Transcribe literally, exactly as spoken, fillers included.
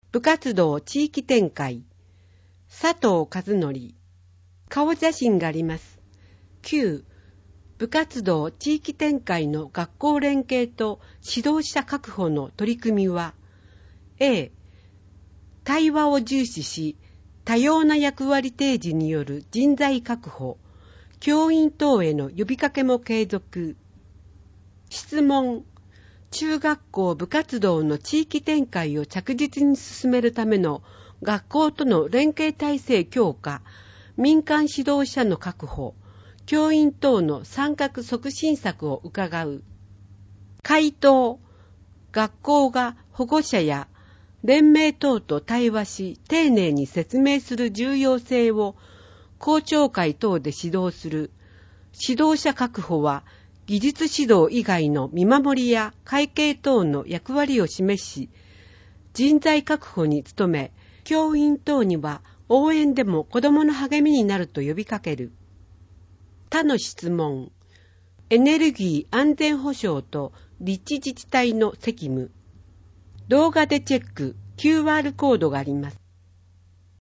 部活動地域展開、佐藤和則。顔写真があります。きゅう、部活動地域展開の学校連携と指導者確保の取り組みは、A、対話を重視し、多様な役割提示による人材確保、教員等への呼びかけも継続。質問、中学校部活動の地域展開を着実に進めるための学校との連携体制強化、民間指導者の確保、教員等の参画促進策を伺う。回答、学校が保護者や連盟等と対話し、丁寧に説明する重要性を校長会等で指導する。指導者確保は、技術指導以外の見守りや会計等の役割を示し、人材確保に努め、教員等には応援でも子どもの励みになると呼びかける。他の質問。エネルギー安全保障と立地自治体の責務。動画でチェック、キューアール コードがあります。